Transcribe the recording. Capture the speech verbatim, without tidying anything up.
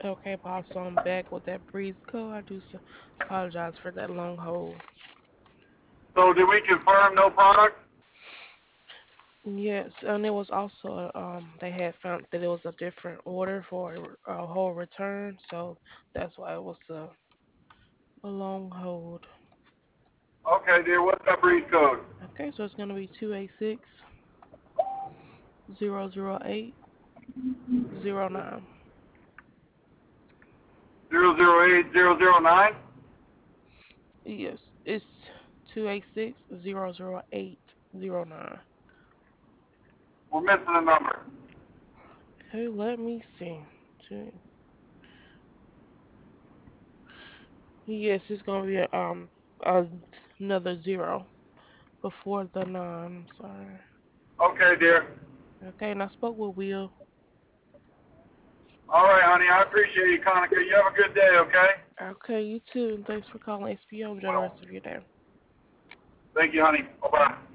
Okay, Bob, so I'm back with that breeze code. I do s- apologize for that long hold. So did we confirm no product? Yes, and it was also um they had found that it was a different order for a, re- a whole return, so that's why it was a, a long hold. Okay, dear. What's that breed code? Okay, so it's gonna be two eight six zero zero eight zero nine. Zero zero eight zero zero nine. Yes, it's two eight six zero zero eight zero nine. We're missing a number. Okay, let me see. Two- Yes, it's gonna be a, um a, another zero before the nine. I'm sorry. Okay, dear. Okay, and I spoke with Will. All right, honey. I appreciate you, Conica. You have a good day, okay? Okay, you too, and thanks for calling S P O. Enjoy the Well, rest of your day. thank you, honey. Bye bye.